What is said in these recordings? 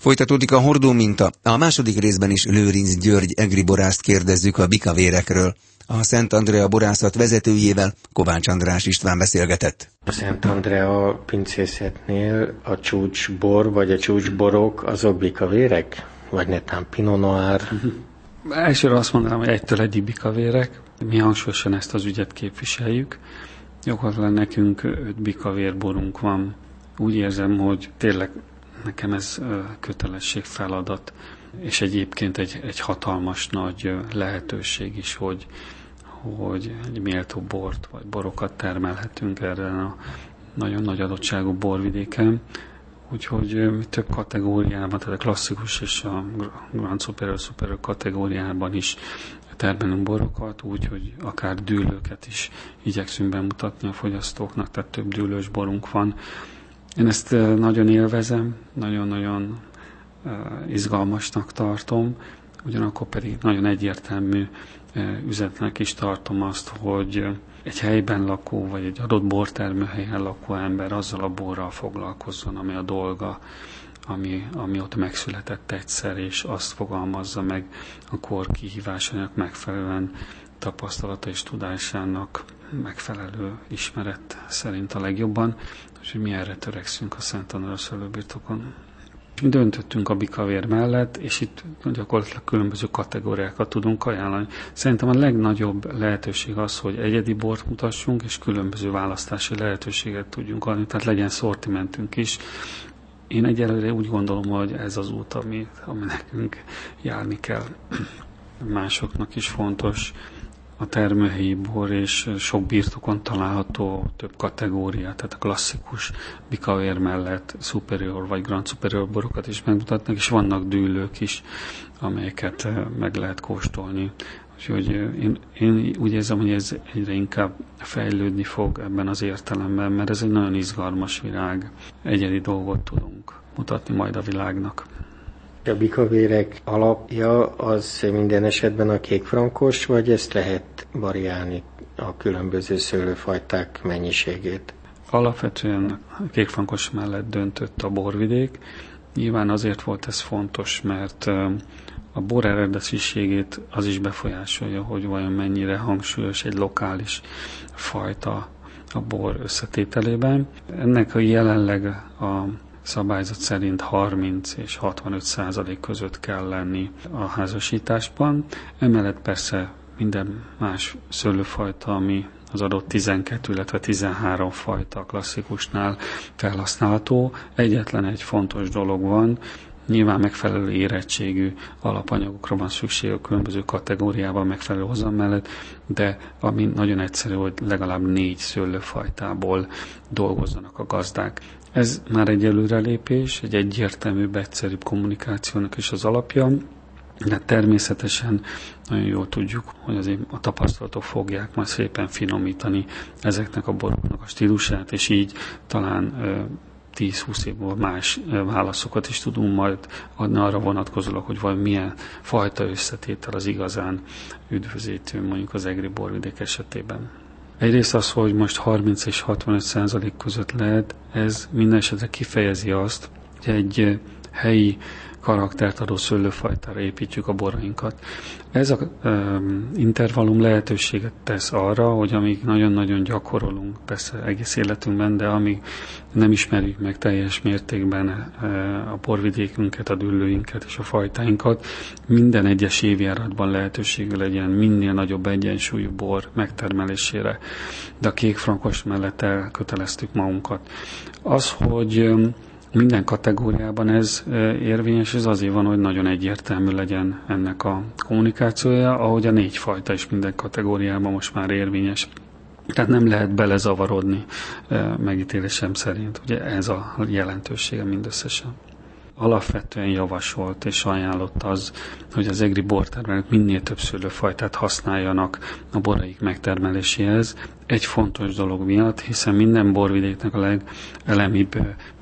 Folytatódik a hordó minta. A második részben is Lőrinc György egri borászt kérdezzük a bikavérekről. A Szent Andrea borászat vezetőjével Kovács András István beszélgetett. A Szent Andrea pincészetnél a csúcsbor vagy a csúcsborok azok bikavérek? Vagy netán Pinot Noir? Elsőre azt mondanám, hogy egytől egyig bikavérek. Mi hangsúlyosan ezt az ügyet képviseljük. Gyakorlatilag nekünk 5 bikavérborunk van. Úgy érzem, hogy tényleg nekem ez kötelesség, feladat, és egyébként egy hatalmas nagy lehetőség is, hogy egy méltó bort vagy borokat termelhetünk erre a nagyon nagy adottságú borvidéken. Úgyhogy mi több kategóriában, tehát a klasszikus és a Grand Superior kategóriában is termelünk borokat, úgyhogy akár dűlőket is igyekszünk bemutatni a fogyasztóknak, tehát több dűlős borunk van. Én ezt nagyon élvezem, nagyon-nagyon izgalmasnak tartom, ugyanakkor pedig nagyon egyértelmű üzenetnek is tartom azt, hogy egy helyben lakó, vagy egy adott bortermőhelyen lakó ember azzal a borral foglalkozzon, ami a dolga, ami ott megszületett egyszer, és azt fogalmazza meg a kor kihívásának megfelelően, tapasztalata és tudásának megfelelő ismeret szerint a legjobban, és hogy mi erre törekszünk a Szent Andrea szőlőbirtokon. Döntöttünk a bikavér mellett, és itt gyakorlatilag különböző kategóriákat tudunk ajánlani. Szerintem a legnagyobb lehetőség az, hogy egyedi bort mutassunk, és különböző választási lehetőséget tudjunk adni, tehát legyen szortimentünk is. Én egyelőre úgy gondolom, hogy ez az út, ami nekünk járni kell. Másoknak is fontos a termőhelyi bor, és sok birtokon található több kategória, tehát a klasszikus bikavér mellett superior vagy grand superior borokat is megmutatnak, és vannak dűlők is, amelyeket meg lehet kóstolni. Úgyhogy én úgy érzem, hogy ez egyre inkább fejlődni fog ebben az értelemben, mert ez egy nagyon izgalmas világ. Egyedi dolgot tudunk mutatni majd a világnak. A bikavérek alapja az minden esetben a kékfrankos, vagy ezt lehet variálni a különböző szőlőfajták mennyiségét? Alapvetően a kékfrankos mellett döntött a borvidék. Nyilván azért volt ez fontos, mert a bor eredetiségét az is befolyásolja, hogy vajon mennyire hangsúlyos egy lokális fajta a bor összetételében. Ennek a jelenleg a szabályzat szerint 30 és 65% között kell lenni a házasításban. Emellett persze minden más szőlőfajta, ami az adott 12, illetve 13 fajta a klasszikusnál felhasználható. Egyetlen egy fontos dolog van, nyilván megfelelő érettségű alapanyagokra van szükség a különböző kategóriában megfelelő hozam mellett, de ami nagyon egyszerű, hogy legalább 4 szőlőfajtából dolgozzanak a gazdák. Ez már egy előrelépés, egy egyértelműbb, egyszerűbb kommunikációnak is az alapja, de természetesen nagyon jól tudjuk, hogy azért a tapasztalatok fogják majd szépen finomítani ezeknek a boroknak a stílusát, és így talán 10-20 év múlva más válaszokat is tudunk majd adni arra vonatkozólag, hogy vagy milyen fajta összetétel az igazán üdvözítő mondjuk az egri borvidék esetében. Egyrészt az, hogy most 30 és 65% között lehet, ez minden esetre kifejezi azt, hogy egy helyi karaktert adó szőlőfajtára építjük a borainkat. Ez az intervallum lehetőséget tesz arra, hogy amíg nagyon-nagyon gyakorolunk, persze egész életünkben, de amíg nem ismerjük meg teljes mértékben a borvidékünket, a dűlőinket és a fajtáinkat, minden egyes évjáratban lehetőségű legyen minél nagyobb egyensúlyú bor megtermelésére. De a kékfrankos mellett elköteleztük magunkat. Az, hogy minden kategóriában ez érvényes, ez azért van, hogy nagyon egyértelmű legyen ennek a kommunikációja, ahogy a 4 fajta is minden kategóriában most már érvényes. Tehát nem lehet belezavarodni megítélésem szerint. Ugye ez a jelentősége mindösszesen. Alapvetően javasolt és ajánlott az, hogy az egri bortermelők minél több szőlőfajtát használjanak a boraik megtermeléséhez. Egy fontos dolog miatt, hiszen minden borvidéknek a legelemibb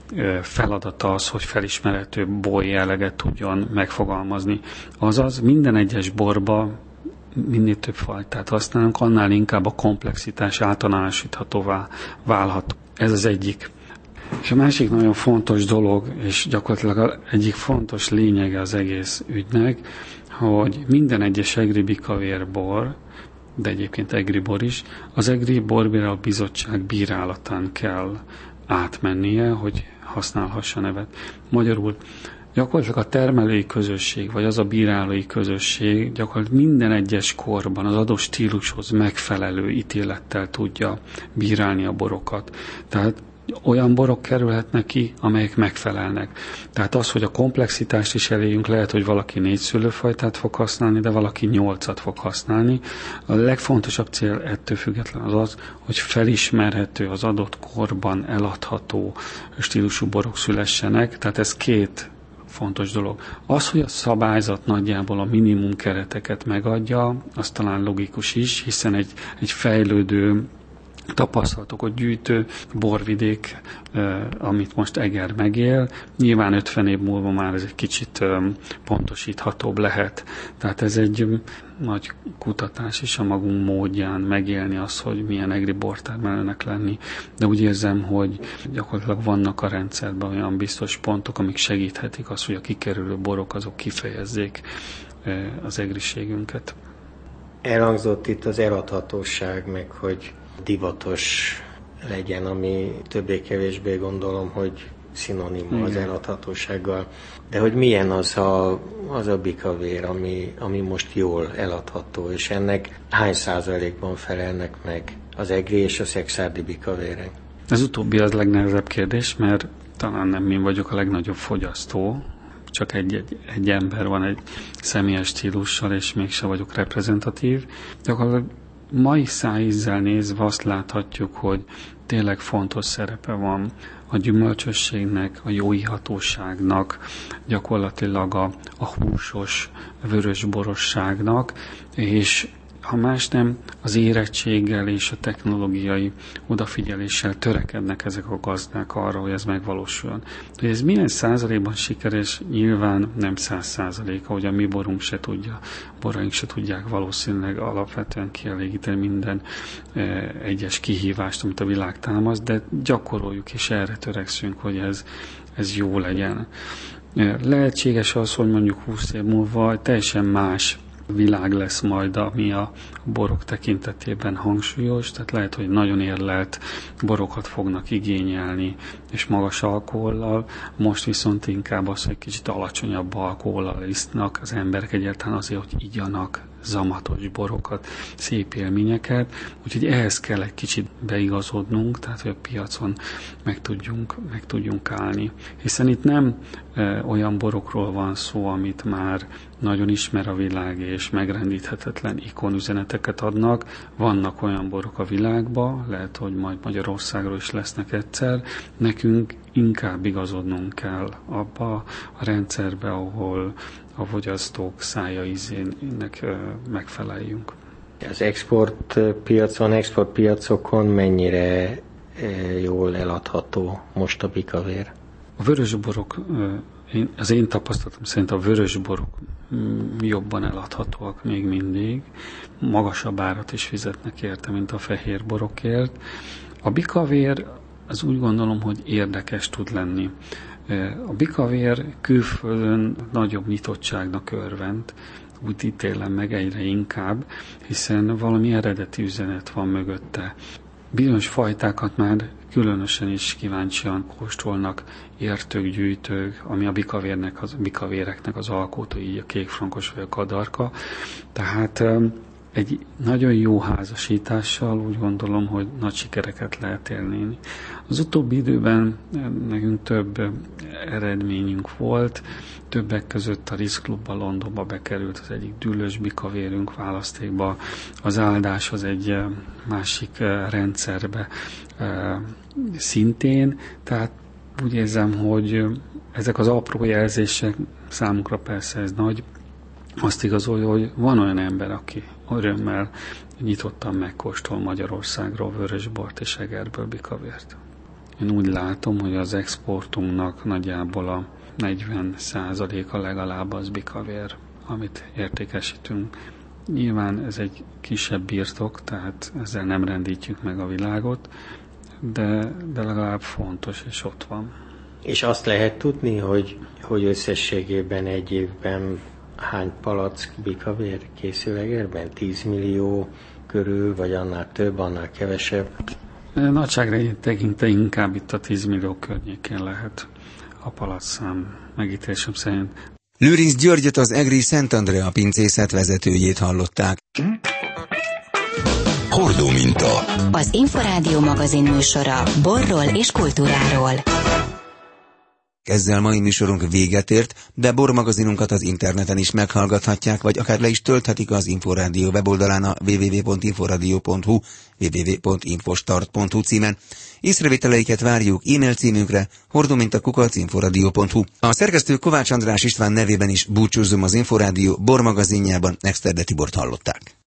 feladata az, hogy felismerhető borjelleget tudjon megfogalmazni. Azaz minden egyes borba minél több fajtát használunk, annál inkább a komplexitás általánosíthatóvá válhat. Ez az egyik. És a másik nagyon fontos dolog, és gyakorlatilag egyik fontos lényege az egész ügynek, hogy minden egyes egri bikavérbor, de egyébként egribor is, az Egri Borbíráló Bizottság bírálatán kell átmennie, hogy használhassa nevet. Magyarul gyakorlatilag a termelői közösség, vagy az a bírálói közösség gyakorlatilag minden egyes korban az adott stílushoz megfelelő ítélettel tudja bírálni a borokat. Tehát olyan borok kerülhetnek ki, amelyek megfelelnek. Tehát az, hogy a komplexitást is eléjünk, lehet, hogy valaki 4 szőlőfajtát fog használni, de valaki 8-at fog használni. A legfontosabb cél ettől független az, hogy felismerhető, az adott korban eladható stílusú borok szülessenek. Tehát ez 2 fontos dolog. Az, hogy a szabályzat nagyjából a minimum kereteket megadja, az talán logikus is, hiszen egy fejlődő tapasztalatokat gyűjtő borvidék, amit most Eger megél, nyilván 50 év múlva már ez egy kicsit pontosíthatóbb lehet. Tehát ez egy nagy kutatás is a magunk módján megélni azt, hogy milyen egri bortermelőnek lenni. De úgy érzem, hogy gyakorlatilag vannak a rendszerben olyan biztos pontok, amik segíthetik azt, hogy a kikerülő borok azok kifejezzék az egriségünket. Elhangzott itt az eladhatóság, meg hogy divatos legyen, ami többé-kevésbé gondolom, hogy szinonima az eladhatósággal. De hogy milyen az a bikavér, ami most jól eladható, és ennek hány százalékban felelnek meg az egri és a szekszárdi bikavérek? Ez utóbbi az legnehezebb kérdés, mert talán nem én vagyok a legnagyobb fogyasztó, csak egy ember van egy személyes stílussal, és mégse vagyok reprezentatív. Gyakorlatilag mai szájízzel nézve azt láthatjuk, hogy tényleg fontos szerepe van a gyümölcsösségnek, a jó ihatóságnak, gyakorlatilag a húsos, vörösborosságnak, és ha más nem, az érettséggel és a technológiai odafigyeléssel törekednek ezek a gazdák arra, hogy ez megvalósuljon. De ez milyen százalékban sikeres, nyilván nem 100%, ahogy a mi borunk se tudja, boraink se tudják valószínűleg alapvetően kielégíteni minden egyes kihívást, amit a világ támaszt, de gyakoroljuk és erre törekszünk, hogy ez jó legyen. Lehetséges az, hogy mondjuk 20 év múlva teljesen más világ lesz majd, ami a borok tekintetében hangsúlyos, tehát lehet, hogy nagyon érlelt borokat fognak igényelni, és magas alkohollal, most viszont inkább az, hogy kicsit alacsonyabb alkohollal isznak az emberek egyáltalán azért, hogy igyanak zamatos borokat, szép élményeket, úgyhogy ehhez kell egy kicsit beigazodnunk, tehát hogy a piacon meg tudjunk állni. Hiszen itt nem olyan borokról van szó, amit már nagyon ismer a világ, és megrendíthetetlen ikonüzeneteket adnak. Vannak olyan borok a világban, lehet, hogy majd Magyarországról is lesznek egyszer. Nekünk inkább igazodnunk kell abba a rendszerbe, ahol a fogyasztók szája ízének megfeleljünk. Az exportpiacokon mennyire jól eladható most a bikavér? A vörösborok, az én tapasztalatom szerint a vörösborok jobban eladhatóak még mindig, magasabb árat is fizetnek érte, mint a fehér borokért. A bikavér az úgy gondolom, hogy érdekes tud lenni. A bikavér külföldön nagyobb nyitottságnak örvend, úgy ítélem meg egyre inkább, hiszen valami eredeti üzenet van mögötte. Bizonyos fajtákat már különösen is kíváncsian kóstolnak értők, gyűjtők, ami a bikavéreknek az alkotói, így a kékfrankos vagy a kadarka. Tehát egy nagyon jó házasítással úgy gondolom, hogy nagy sikereket lehet élni. Az utóbbi időben nekünk több eredményünk volt, többek között a Ritz Clubba Londonba bekerült az egyik dűlős bikavérünk választékba, az áldás az egy másik rendszerbe szintén, tehát úgy érzem, hogy ezek az apró jelzések, számunkra persze ez nagy, azt igazolja, hogy van olyan ember, aki örömmel nyitottan megkóstol Magyarországról vörösbort és Egerből bikavért. Én úgy látom, hogy az exportunknak nagyjából a 40%-a legalább az bikavér, amit értékesítünk. Nyilván ez egy kisebb birtok, tehát ezzel nem rendítjük meg a világot. de legalább fontos, és ott van. És azt lehet tudni, hogy összességében egy évben hány palack bikavér készül Egerben? 10 millió körül, vagy annál több, annál kevesebb? Nagyságrendjét tekintve inkább itt a 10 millió környékén lehet a palackszám megítélésem szerint. Lőrinc Györgyöt, az egri Szent Andrea pincészet vezetőjét hallották. Hordóminta. Az Inforádió magazin műsora borról és kultúráról. Ezzel mai műsorunk véget ért, de bormagazinunkat az interneten is meghallgathatják, vagy akár le is tölthetik az Inforádió weboldalán a www.inforadio.hu, www.infostart.hu címen. Észrevételeiket várjuk e-mail címünkre hordóminta@inforadio.hu. A szerkesztő Kovács András István nevében is búcsúzom az Inforádió bormagazinjában, Exterde Tibort hallották.